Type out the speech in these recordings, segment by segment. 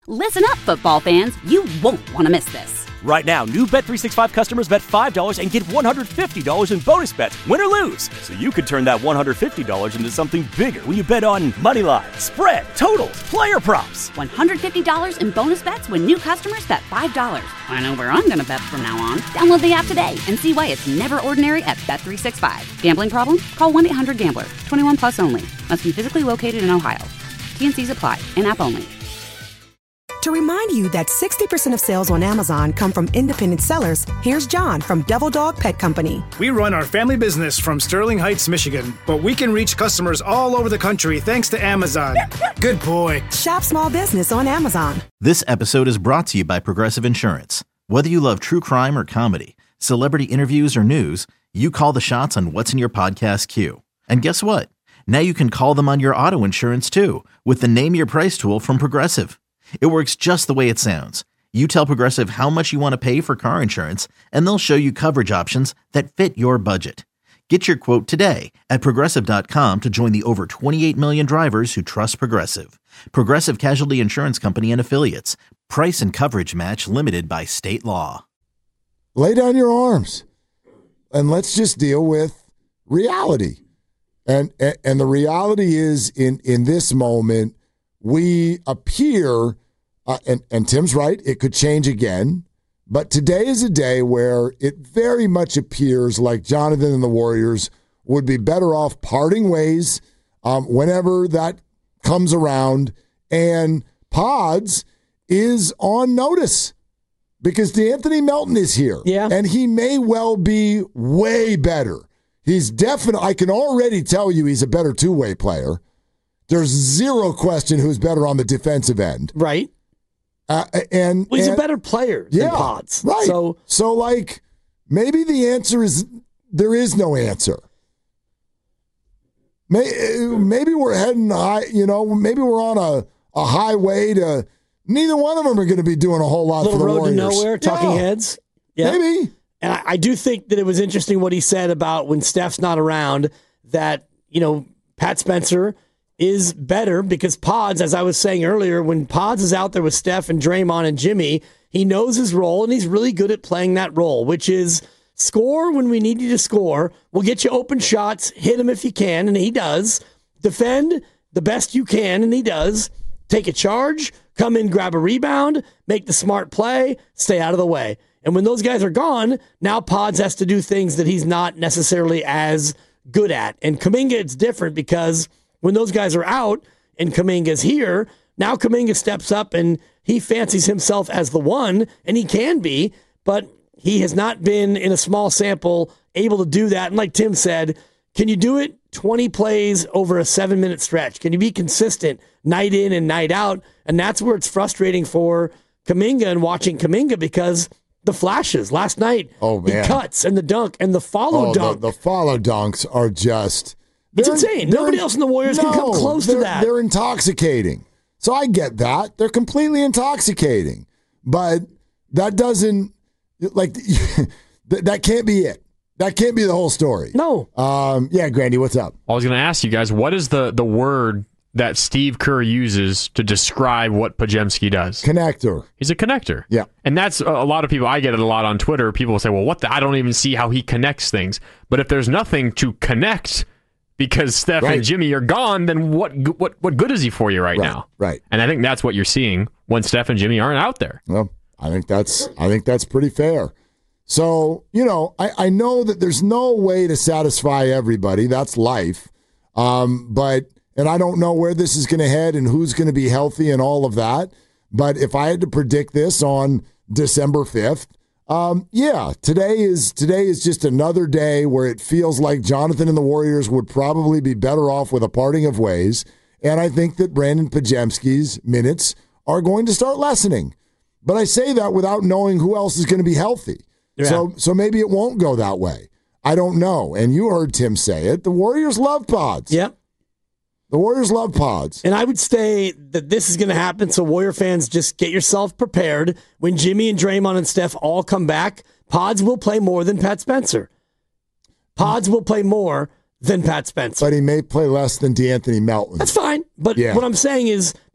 Listen up, football fans. You won't want to miss this. Right now, new Bet365 customers bet $5 and get $150 in bonus bets, win or lose. So you could turn that $150 into something bigger when you bet on money line, spread, totals, player props. $150 in bonus bets when new customers bet $5. I know where I'm going to bet from now on. Download the app today and see why it's never ordinary at Bet365. Gambling problem? Call 1-800-GAMBLER. 21 plus only. Must be physically located in Ohio. T&Cs apply. In-app only. To remind you that 60% of sales on Amazon come from independent sellers, here's John from Devil Dog Pet Company. We run our family business from Sterling Heights, Michigan, but we can reach customers all over the country thanks to Amazon. Good boy. Shop small business on Amazon. This episode is brought to you by Progressive Insurance. Whether you love true crime or comedy, celebrity interviews or news, you call the shots on what's in your podcast queue. And guess what? Now you can call them on your auto insurance too with the Name Your Price tool from Progressive. It works just the way it sounds. You tell Progressive how much you want to pay for car insurance, and they'll show you coverage options that fit your budget. Get your quote today at Progressive.com to join the over 28 million drivers who trust Progressive. Progressive Casualty Insurance Company and Affiliates. Price and coverage match limited by state law. Lay down your arms, and let's just deal with reality. And the reality is, in this moment, we appear... and Tim's right, it could change again. But today is a day where it very much appears like Jonathan and the Warriors would be better off parting ways whenever that comes around. And Pods is on notice because DeAnthony Melton is here. Yeah. And he may well be way better. He's definitely, I can already tell you he's a better two-way player. There's zero question who's better on the defensive end. Right. He's a better player than Pods. Right. So like, maybe the answer is there is no answer. Maybe we're heading high, maybe we're on a highway to neither one of them are going to be doing a whole lot for the Warriors. Road to nowhere, talking heads. Yeah. Maybe. And I do think that it was interesting what he said about when Steph's not around that, Pat Spencer is better because Pods, as I was saying earlier, when Pods is out there with Steph and Draymond and Jimmy, he knows his role and he's really good at playing that role, which is score when we need you to score. We'll get you open shots, hit him if you can, and he does. Defend the best you can, and he does. Take a charge, come in, grab a rebound, make the smart play, stay out of the way. And when those guys are gone, now Pods has to do things that he's not necessarily as good at. And Kuminga, it's different because when those guys are out and Kuminga's here, now Kuminga steps up and he fancies himself as the one, and he can be, but he has not been in a small sample able to do that. And like Tim said, can you do it 20 plays over a 7-minute stretch? Can you be consistent night in and night out? And that's where it's frustrating for Kuminga and watching Kuminga because the flashes last night, the cuts and the dunk and the follow dunk. The follow dunks are just... It's insane. Nobody else in the Warriors can come close to that. They're intoxicating. So I get that. They're completely intoxicating. But that doesn't, that can't be it. That can't be the whole story. No. Yeah, Grandy, what's up? I was going to ask you guys, what is the word that Steve Kerr uses to describe what Podziemski does? Connector. He's a connector. Yeah. And that's a lot of people, I get it a lot on Twitter. People will say, well, I don't even see how he connects things. But if there's nothing to connect because Steph and Jimmy are gone, then what good is he for you right now? Right. And I think that's what you're seeing when Steph and Jimmy aren't out there. Well, I think that's pretty fair. So, I know that there's no way to satisfy everybody. That's life. And I don't know where this is going to head and who's going to be healthy and all of that. But if I had to predict this on December 5th, today is just another day where it feels like Jonathan and the Warriors would probably be better off with a parting of ways. And I think that Brandon Podziemski's minutes are going to start lessening. But I say that without knowing who else is going to be healthy. Yeah. So maybe it won't go that way. I don't know. And you heard Tim say it. The Warriors love Pods. Yep. The Warriors love Pods. And I would say that this is going to happen, so Warrior fans, just get yourself prepared. When Jimmy and Draymond and Steph all come back, Pods will play more than Pat Spencer. Pods will play more than Pat Spencer. But he may play less than DeAnthony Melton. That's fine. But what I'm saying is,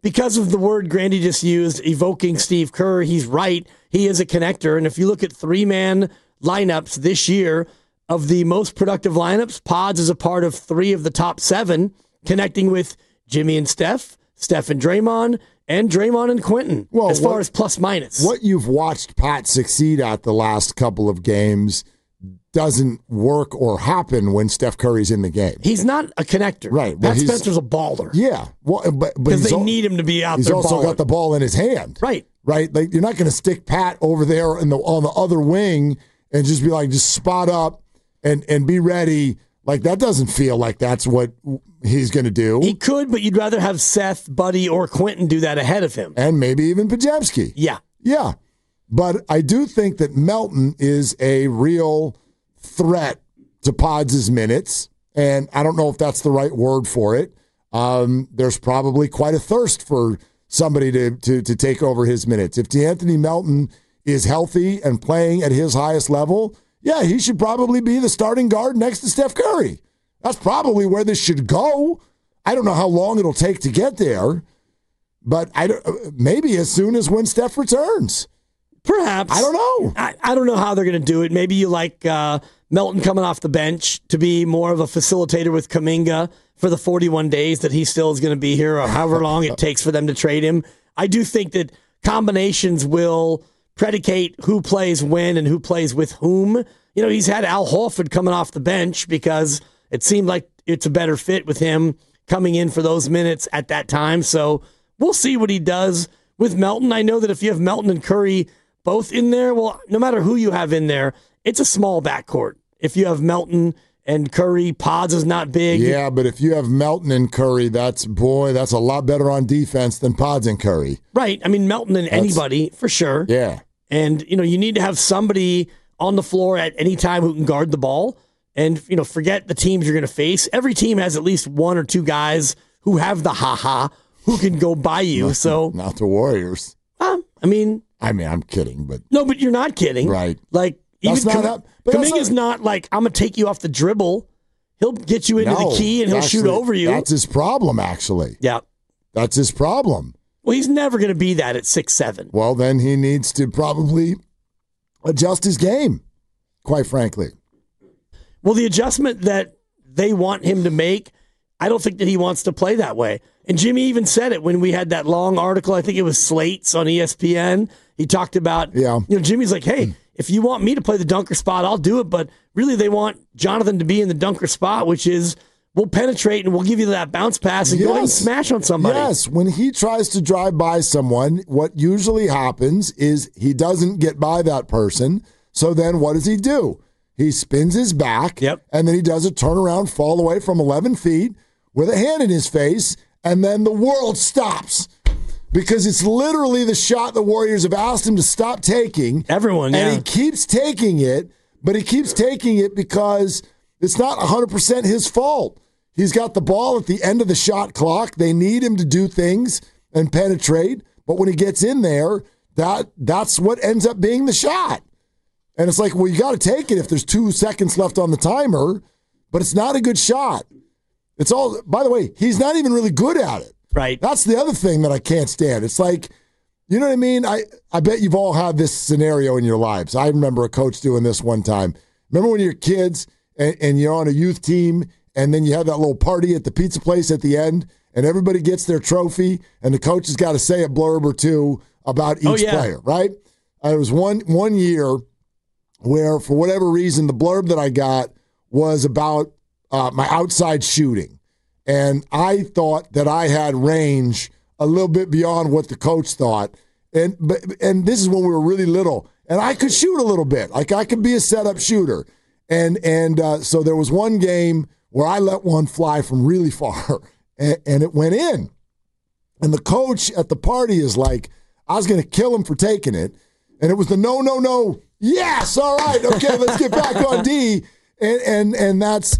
because of the word Grandy just used, evoking Steve Kerr, he's right. He is a connector. And if you look at 3-man lineups this year, of the most productive lineups, Pods is a part of 3 of the top 7, connecting with Jimmy and Steph and Draymond, and Draymond and Quentin, as far as plus minus. What you've watched Pat succeed at the last couple of games doesn't work or happen when Steph Curry's in the game. He's not a connector. Right. Pat Spencer's a baller. Yeah. Well, because they need him to be out there. He's also got the ball in his hand. Right. Right. Like, you're not going to stick Pat over there on the other wing and just be like, just spot up and be ready. Like, that doesn't feel like that's what he's going to do. He could, but you'd rather have Seth, Buddy, or Quentin do that ahead of him. And maybe even Podziemski. Yeah. Yeah. But I do think that Melton is a real threat to Pods' minutes, and I don't know if that's the right word for it. There's probably quite a thirst for somebody to take over his minutes. If DeAnthony Melton is healthy and playing at his highest level, yeah, he should probably be the starting guard next to Steph Curry. That's probably where this should go. I don't know how long it'll take to get there, but maybe as soon as when Steph returns. Perhaps. I don't know. I don't know how they're going to do it. Maybe you like Melton coming off the bench to be more of a facilitator with Kuminga for the 41 days that he still is going to be here, or however long it takes for them to trade him. I do think that combinations will predicate who plays when and who plays with whom. You know, he's had Al Horford coming off the bench because it seemed like it's a better fit with him coming in for those minutes at that time. So we'll see what he does with Melton. I know that if you have Melton and Curry both in there, well, no matter who you have in there, it's a small backcourt. If you have Melton and Curry, Pods is not big. Yeah, but if you have Melton and Curry, that's a lot better on defense than Pods and Curry. Right. I mean, Melton and anybody, for sure. Yeah. And, you need to have somebody on the floor at any time who can guard the ball. And, forget the teams you're going to face. Every team has at least 1 or 2 guys who have the who can go by you. Not the Warriors. I'm kidding, but no, but you're not kidding, right? Like, even Kuminga's not like, I'm gonna take you off the dribble. He'll get you into the key and he'll shoot over you. That's his problem, actually. Yeah, that's his problem. Well, he's never gonna be that at 6'7". Well, then he needs to probably adjust his game, quite frankly. Well, the adjustment that they want him to make, I don't think that he wants to play that way. And Jimmy even said it when we had that long article. I think it was Slate's on ESPN. He talked about, Jimmy's like, hey, if you want me to play the dunker spot, I'll do it. But really, they want Jonathan to be in the dunker spot, which is we'll penetrate and we'll give you that bounce pass and go ahead and smash on somebody. Yes, when he tries to drive by someone, what usually happens is he doesn't get by that person. So then what does he do? He spins his back, and then he does a turnaround fall away from 11 feet with a hand in his face, and then the world stops. Because it's literally the shot the Warriors have asked him to stop taking. Everyone, and he keeps taking it, but he keeps taking it because it's not 100% his fault. He's got the ball at the end of the shot clock. They need him to do things and penetrate, but when he gets in there, that's what ends up being the shot. And it's like, well, you got to take it if there's 2 seconds left on the timer, but it's not a good shot. It's all, by the way, he's not even really good at it. Right. That's the other thing that I can't stand. It's like, you know what I mean? I bet you've all had this scenario in your lives. I remember a coach doing this one time. Remember when you're kids and you're on a youth team and then you have that little party at the pizza place at the end and everybody gets their trophy and the coach has got to say a blurb or two about each player, right? It was one year where, for whatever reason, the blurb that I got was about my outside shooting. And I thought that I had range a little bit beyond what the coach thought. And this is when we were really little. And I could shoot a little bit. Like, I could be a setup shooter. And so there was one game where I let one fly from really far. And it went in. And the coach at the party is like, I was going to kill him for taking it. And it was the no. Yes, all right, okay, let's get back on D. And that's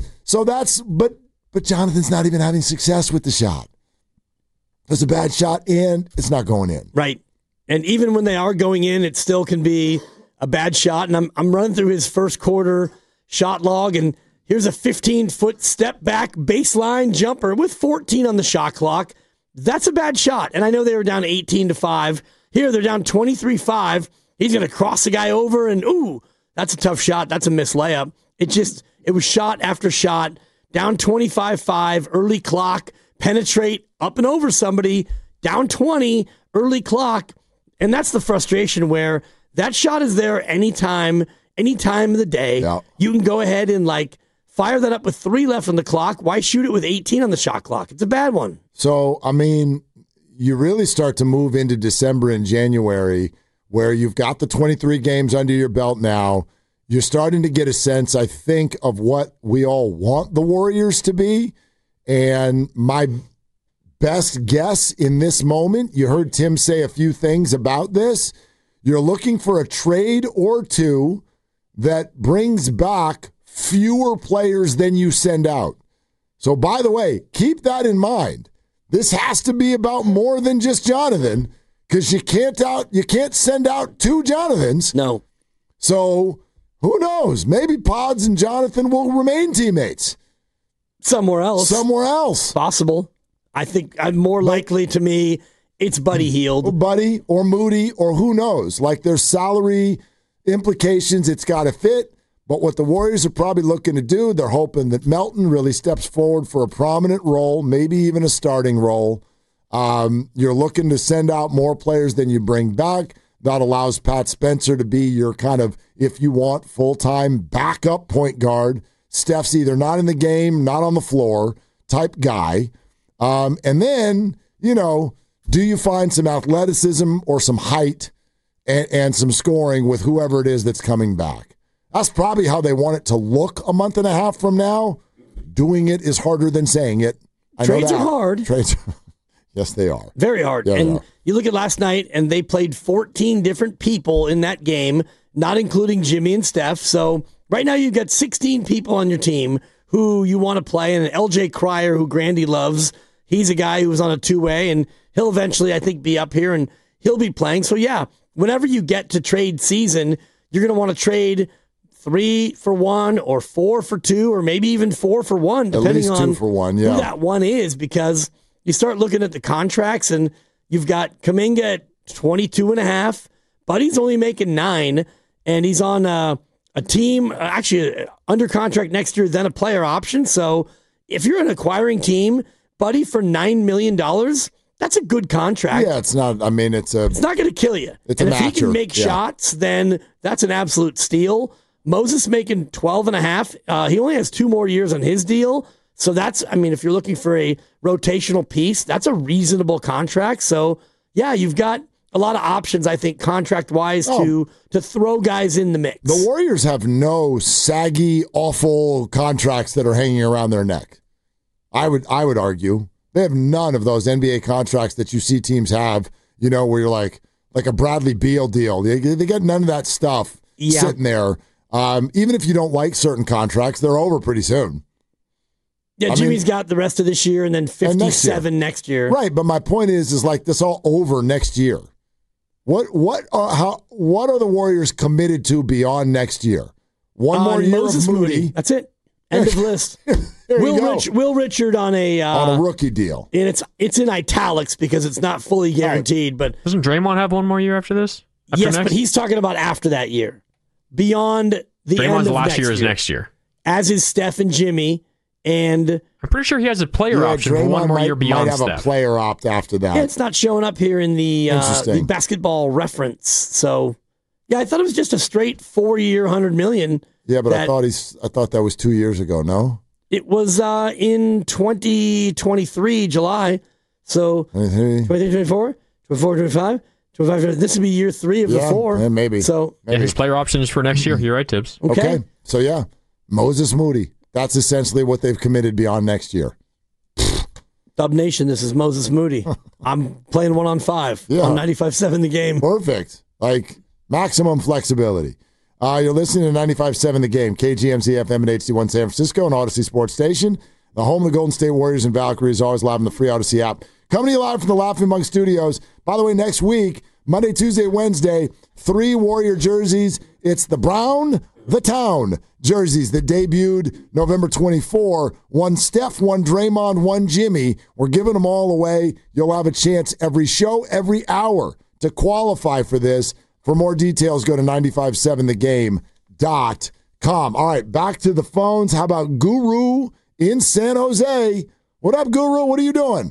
but Jonathan's not even having success with the shot. It's a bad shot and it's not going in. Right. And even when they are going in, it still can be a bad shot. And I'm running through his first quarter shot log, and here's a 15-foot step back baseline jumper with 14 on the shot clock. That's a bad shot. And I know they were down 18-5. Here, they're down 23-5. He's going to cross the guy over, and ooh, that's a tough shot. That's a missed layup. It was shot after shot, down 25-5, early clock, penetrate up and over somebody, down 20, early clock. And that's the frustration where that shot is there any time of the day. Yeah. You can go ahead and fire that up with 3 left on the clock. Why shoot it with 18 on the shot clock? It's a bad one. So, I mean, you really start to move into December and January where you've got the 23 games under your belt now. You're starting to get a sense, I think, of what we all want the Warriors to be. And my best guess in this moment, you heard Tim say a few things about this. You're looking for a trade or two that brings back fewer players than you send out. So, by the way, keep that in mind. This has to be about more than just Jonathan, because you can't send out 2 Jonathans. No. So who knows? Maybe Pods and Jonathan will remain teammates somewhere else. Possible. I think more likely to me it's Buddy Hield, or Buddy or Moody, or who knows? There's salary implications. It's got to fit. But what the Warriors are probably looking to do, they're hoping that Melton really steps forward for a prominent role, maybe even a starting role. You're looking to send out more players than you bring back. That allows Pat Spencer to be your kind of, if you want, full-time backup point guard. Steph's either not in the game, not on the floor type guy. And then, do you find some athleticism or some height and some scoring with whoever it is that's coming back? That's probably how they want it to look a month and a half from now. Doing it is harder than saying it. Trades are hard. Yes, they are. Very hard. Yeah, and you look at last night, and they played 14 different people in that game, not including Jimmy and Steph. So right now you've got 16 people on your team who you want to play, and LJ Cryer, who Grandy loves. He's a guy who was on a 2-way, and he'll eventually, I think, be up here, and he'll be playing. So, yeah, whenever you get to trade season, you're going to want to trade 3 for 1 or 4 for 2 or maybe even 4 for 1, depending on 2 for 1, yeah. who that one is, because you start looking at the contracts and you've got Kuminga at 22.5. Buddy's only making 9, and he's on a team, actually under contract next year, then a player option. So if you're an acquiring team, Buddy for $9 million, that's a good contract. Yeah, it's not, it's not going to kill you. It's and a if he can make shots, then that's an absolute steal. Moses making 12.5. He only has 2 more years on his deal. So that's, if you're looking for a rotational piece, that's a reasonable contract. So, yeah, you've got a lot of options, I think, contract-wise, to throw guys in the mix. The Warriors have no saggy, awful contracts that are hanging around their neck. I would argue. They have none of those NBA contracts that you see teams have, where you're like a Bradley Beal deal. They got none of that stuff sitting there. Even if you don't like certain contracts, they're over pretty soon. Yeah, Jimmy's got the rest of this year and then 57 next year. Right, but my point is this all over next year. What are the Warriors committed to beyond next year? One more year Moses of Moody. That's it. End of list. Will Richard on a rookie deal, and it's in italics because it's not fully guaranteed. Right. But doesn't Draymond have one more year after this? Yes, but he's talking about after that year, beyond the Draymond's end of last next year is next year, as is Steph and Jimmy. And I'm pretty sure he has a player option for one more year beyond Steph. Might have a player opt after that. Yeah, it's not showing up here in the basketball reference. So, yeah, I thought it was just a straight 4-year, $100 million. Yeah, but I thought that was 2 years ago. No, it was in 2023 July. So 23, 24, 24, 25, 25. This would be year 3 of the 4. Yeah, maybe. So yeah, his player option is for next year. You're right, Tibbs. Okay. So yeah, Moses Moody. That's essentially what they've committed beyond next year. Dub Nation, this is Moses Moody. I'm playing 1-on-5 on 95.7 The Game. Perfect. Maximum flexibility. You're listening to 95.7 The Game, KGMZ FM and HD1 San Francisco and Odyssey Sports Station. The home of the Golden State Warriors and Valkyries, always live in the free Odyssey app. Coming to you live from the Laughing Monk Studios. By the way, next week, Monday, Tuesday, Wednesday, 3 Warrior jerseys. It's the Brown, the Town jerseys that debuted November 24. 1 Steph, 1 Draymond, 1 Jimmy. We're giving them all away. You'll have a chance every show, every hour to qualify for this. For more details, go to 957thegame.com. All right, back to the phones. How about Guru in San Jose? What up, Guru? What are you doing?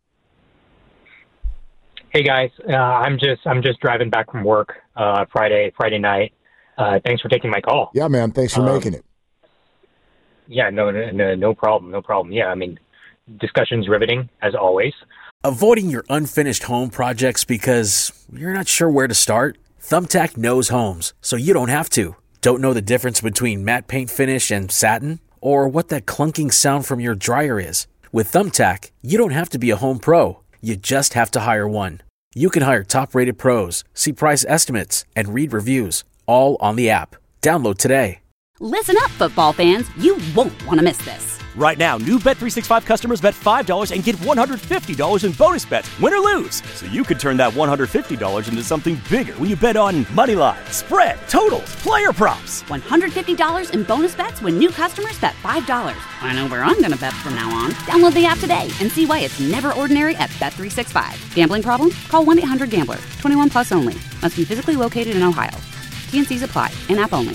Hey guys, I'm just driving back from work Friday night. Thanks for taking my call. Yeah, man. Thanks for making it. Yeah, no problem. Yeah, I mean, discussion's riveting as always. Avoiding your unfinished home projects because you're not sure where to start? Thumbtack knows homes, so you don't have to. Don't know the difference between matte paint finish and satin? Or what that clunking sound from your dryer is? With Thumbtack, you don't have to be a home pro. You just have to hire one. You can hire top-rated pros, see price estimates, and read reviews, all on the app. Download today. Listen up, football fans. You won't want to miss this. Right now, new Bet365 customers bet $5 and get $150 in bonus bets, win or lose. So you could turn that $150 into something bigger when you bet on moneyline, spread, totals, player props. $150 in bonus bets when new customers bet $5. I know where I'm going to bet from now on. Download the app today and see why it's never ordinary at Bet365. Gambling problem? Call 1-800-GAMBLER. 21 plus only. Must be physically located in Ohio. T&Cs apply. In-app only.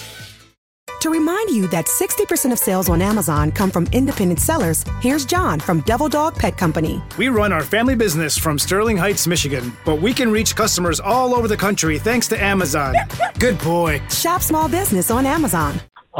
To remind you that 60% of sales on Amazon come from independent sellers, here's John from Devil Dog Pet Company. We run our family business from Sterling Heights, Michigan, but we can reach customers all over the country thanks to Amazon. Good boy. Shop small business on Amazon.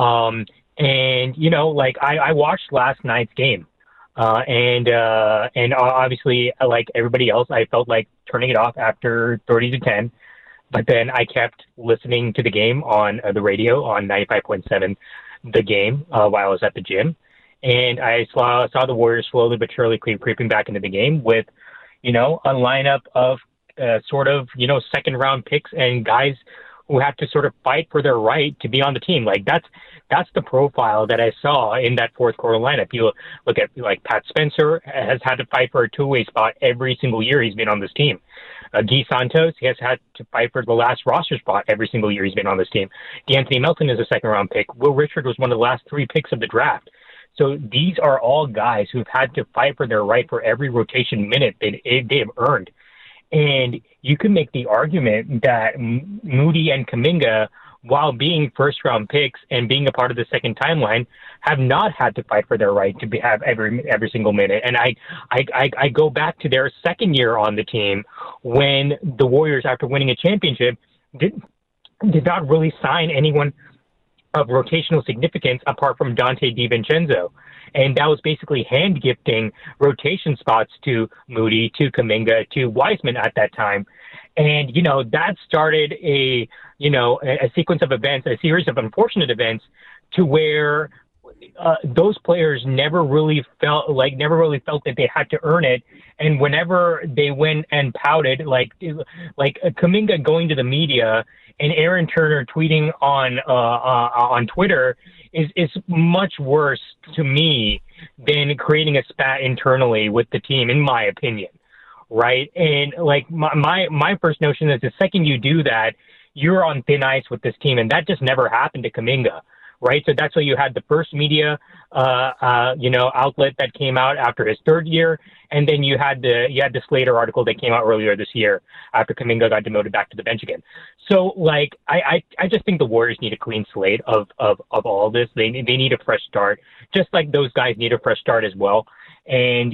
And you know, like I watched last night's game, and obviously, like everybody else, I felt like turning it off after 30-10. But then I kept listening to the game on the radio on 95.7, the game, while I was at the gym. And I saw the Warriors slowly but surely creeping back into the game with, you know, a lineup of sort of, you know, second-round picks and guys who have to sort of fight for their right to be on the team. Like, that's the profile that I saw in that fourth quarter lineup. You look at, like, Pat Spencer has had to fight for a two-way spot every single year he's been on this team. Guy Santos, he has had to fight for the last roster spot every single year he's been on this team. DeAnthony Melton is a second-round pick. Will Richard was one of the last 3 picks of the draft. So these are all guys who've had to fight for their right for every rotation minute they have earned. And you can make the argument that Moody and Kuminga, while being first-round picks and being a part of the second timeline, have not had to fight for their right to have every single minute. And I go back to their second year on the team when the Warriors, after winning a championship, did not really sign anyone of rotational significance apart from Dante DiVincenzo. And that was basically hand-gifting rotation spots to Moody, to Kuminga, to Wiseman at that time. And, you know, that started a sequence of events, a series of unfortunate events to where those players never really felt that they had to earn it. And whenever they went and pouted, like Kuminga going to the media and Aaron Turner tweeting on Twitter is much worse to me than creating a spat internally with the team, in my opinion. Right. And like my first notion is the second you do that, you're on thin ice with this team. And that just never happened to Kuminga. Right. So that's why you had the first media, outlet that came out after his third year. And then you had the Slater article that came out earlier this year after Kuminga got demoted back to the bench again. So like, I just think the Warriors need a clean slate of all this. They need a fresh start, just like those guys need a fresh start as well. And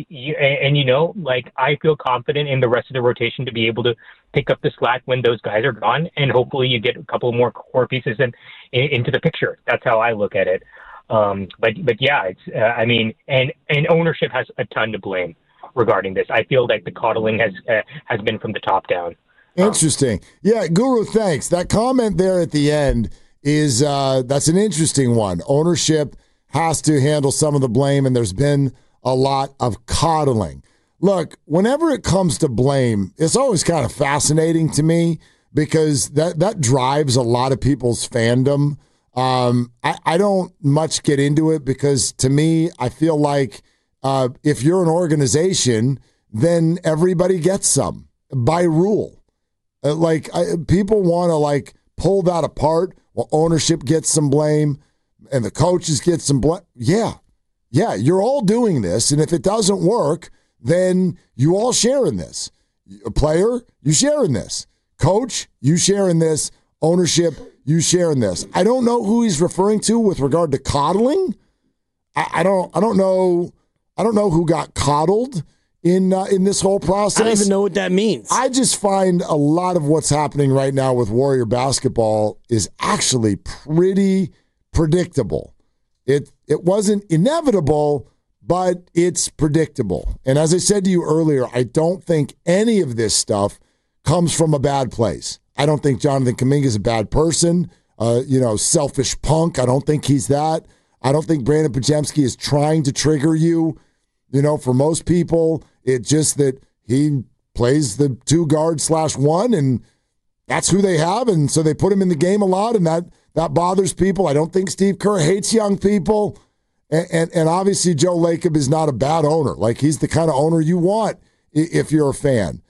I feel confident in the rest of the rotation to be able to pick up the slack when those guys are gone, and hopefully you get a couple more core pieces into the picture. That's how I look at it. But yeah, it's and ownership has a ton to blame regarding this. I feel like the coddling has been from the top down. Interesting. Yeah, Guru, thanks. That comment there at the end is that's an interesting one. Ownership has to handle some of the blame, and there's been a lot of coddling. Look, whenever it comes to blame, it's always kind of fascinating to me because that drives a lot of people's fandom. I don't much get into it because to me, I feel like if you're an organization, then everybody gets some by rule. People want to pull that apart. Well, ownership gets some blame and the coaches get some blame. Yeah, you're all doing this. And if it doesn't work, then you all share in this. A player, you share in this. Coach, you share in this. Ownership, you share in this. I don't know who he's referring to with regard to coddling. I don't know who got coddled in this whole process. I don't even know what that means. I just find a lot of what's happening right now with Warrior basketball is actually pretty predictable. It wasn't inevitable, but it's predictable. And as I said to you earlier, I don't think any of this stuff comes from a bad place. I don't think Jonathan Kuminga is a bad person, selfish punk. I don't think he's that. I don't think Brandon Podziemski is trying to trigger you. For most people, it's just that he plays the 2 guard /1, and that's who they have, and so they put him in the game a lot, and that bothers people. I don't think Steve Kerr hates young people, and obviously Joe Lacob is not a bad owner. He's the kind of owner you want if you're a fan.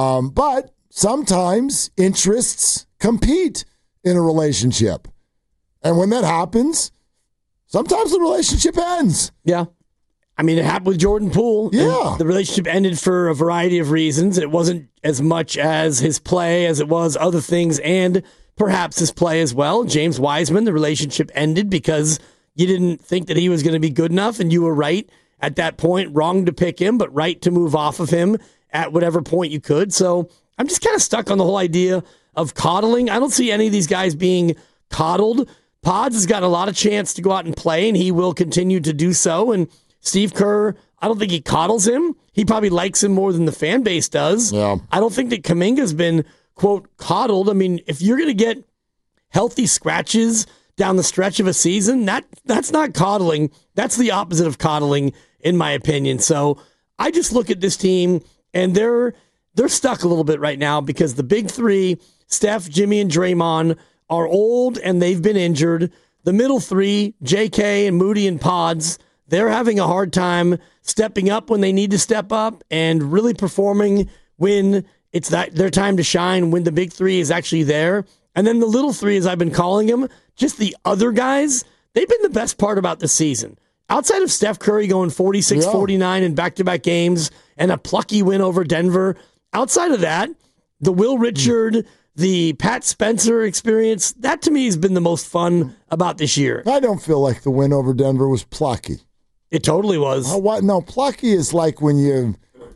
But sometimes interests compete in a relationship, and when that happens, sometimes the relationship ends. Yeah. I mean, it happened with Jordan Poole. Yeah. The relationship ended for a variety of reasons. It wasn't as much as his play as it was other things, and perhaps his play as well. James Wiseman, the relationship ended because you didn't think that he was going to be good enough, and you were right at that point. Wrong to pick him, but right to move off of him at whatever point you could. So I'm just kind of stuck on the whole idea of coddling. I don't see any of these guys being coddled. Pods has got a lot of chance to go out and play, and he will continue to do so. And Steve Kerr, I don't think he coddles him. He probably likes him more than the fan base does. Yeah. I don't think that Kuminga's been, quote, coddled. I mean, if you're going to get healthy scratches down the stretch of a season, that's not coddling. That's the opposite of coddling, in my opinion. So I just look at this team, and they're stuck a little bit right now because the big three, Steph, Jimmy, and Draymond, are old and they've been injured. The middle three, JK and Moody and Pods, they're having a hard time stepping up when they need to step up and really performing when it's their time to shine, when the big three is actually there. And then the little three, as I've been calling them, just the other guys, they've been the best part about the season. Outside of Steph Curry going 46-49 in back-to-back games and a plucky win over Denver, outside of that, the Will Richard, the Pat Spencer experience, that to me has been the most fun about this year. I don't feel like the win over Denver was plucky. It totally was. No, plucky is like when it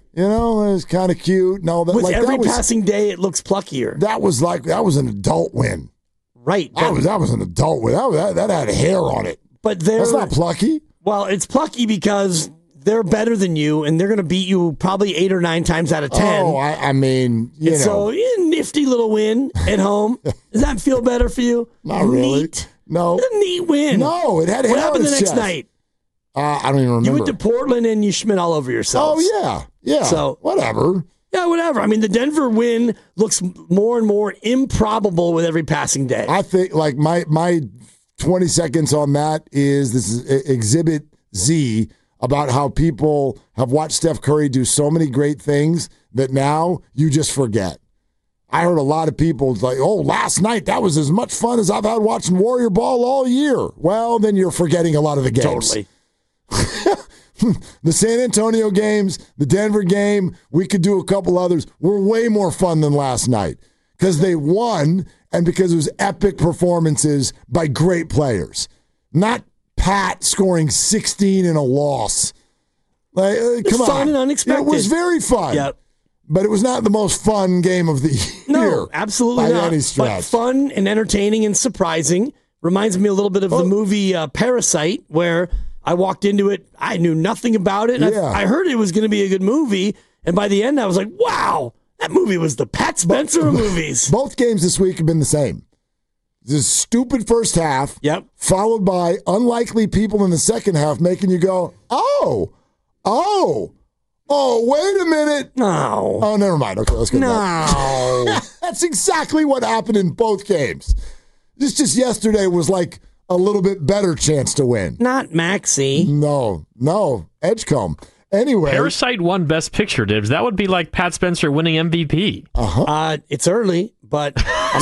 was kind of cute. No, with every passing day, it looks pluckier. That was an adult win. Right. That was an adult win. That had hair on it. But that's not plucky. Well, it's plucky because they're better than you, and they're going to beat you probably 8 or 9 times out of 10. Oh, I mean, you know. So, nifty little win at home. Does that feel better for you? Not really. Neat. No. A neat win. No, it had hair. What happened on the its next chest. night? I don't even remember. You went to Portland and you schmid all over yourselves. Oh, yeah. So, whatever. Yeah, whatever. I mean, the Denver win looks more and more improbable with every passing day. I think, like, my 20 seconds on that is this is Exhibit Z about how people have watched Steph Curry do so many great things that now you just forget. I heard a lot of people like, last night that was as much fun as I've had watching Warrior ball all year. Well, then you're forgetting a lot of the games. Totally. The San Antonio games, the Denver game, we could do a couple others, were way more fun than last night because they won and because it was epic performances by great players. Not Pat scoring 16 in a loss. Like, come on. Fun and unexpected. It was very fun. Yep. But it was not the most fun game of the year. No, absolutely by not. Any stretch. But fun and entertaining and surprising. Reminds me a little bit of the movie Parasite, where I walked into it, I knew nothing about it. And I heard it was going to be a good movie. And by the end, I was like, wow, that movie was the Pat Spencer of movies. Both games this week have been the same. This stupid first half, followed by unlikely people in the second half making you go, oh, wait a minute. No. Oh, never mind. Okay, let's go. No. That's exactly what happened in both games. This just yesterday was like a little bit better chance to win. Not Maxey. No, Edgecombe. Anyway. Parasite won Best Picture, Dibs. That would be like Pat Spencer winning MVP. It's early, but...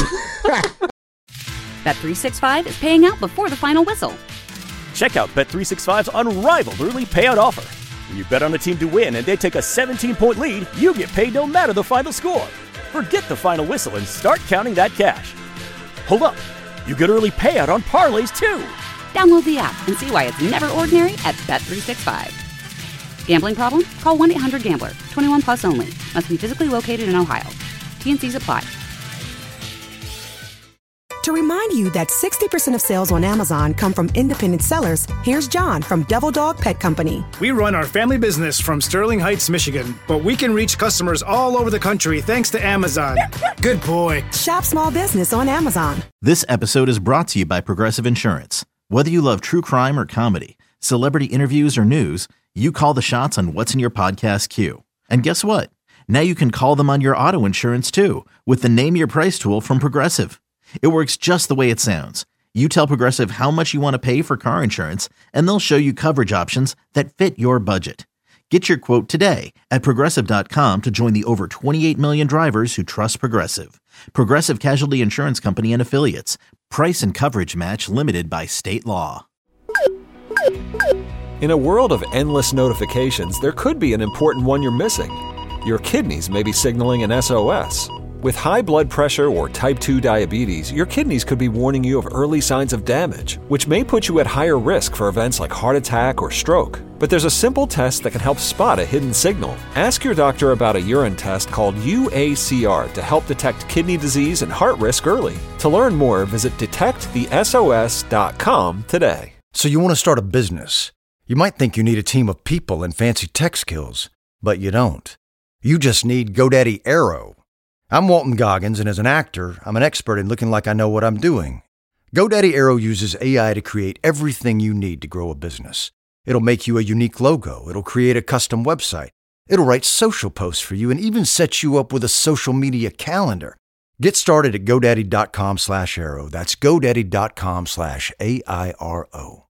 Bet365 is paying out before the final whistle. Check out Bet365's unrivaled early payout offer. When you bet on a team to win and they take a 17-point lead, you get paid no matter the final score. Forget the final whistle and start counting that cash. Hold up. You get early payout on parlays, too. Download the app and see why it's never ordinary at Bet365. Gambling problem? Call 1-800-GAMBLER. 21 plus only. Must be physically located in Ohio. T&Cs apply. To remind you that 60% of sales on Amazon come from independent sellers, here's John from Devil Dog Pet Company. We run our family business from Sterling Heights, Michigan, but we can reach customers all over the country thanks to Amazon. Good boy. Shop small business on Amazon. This episode is brought to you by Progressive Insurance. Whether you love true crime or comedy, celebrity interviews or news, you call the shots on what's in your podcast queue. And guess what? Now you can call them on your auto insurance too with the Name Your Price tool from Progressive. It works just the way it sounds. You tell Progressive how much you want to pay for car insurance, and they'll show you coverage options that fit your budget. Get your quote today at Progressive.com to join the over 28 million drivers who trust Progressive. Progressive Casualty Insurance Company and Affiliates. Price and coverage match limited by state law. In a world of endless notifications, there could be an important one you're missing. Your kidneys may be signaling an SOS. With high blood pressure or type 2 diabetes, your kidneys could be warning you of early signs of damage, which may put you at higher risk for events like heart attack or stroke. But there's a simple test that can help spot a hidden signal. Ask your doctor about a urine test called UACR to help detect kidney disease and heart risk early. To learn more, visit detectthesos.com today. So you want to start a business. You might think you need a team of people and fancy tech skills, but you don't. You just need GoDaddy Aero. I'm Walton Goggins, and as an actor, I'm an expert in looking like I know what I'm doing. GoDaddy Aero uses AI to create everything you need to grow a business. It'll make you a unique logo. It'll create a custom website. It'll write social posts for you and even set you up with a social media calendar. Get started at GoDaddy.com/Aero. That's GoDaddy.com/AIRO.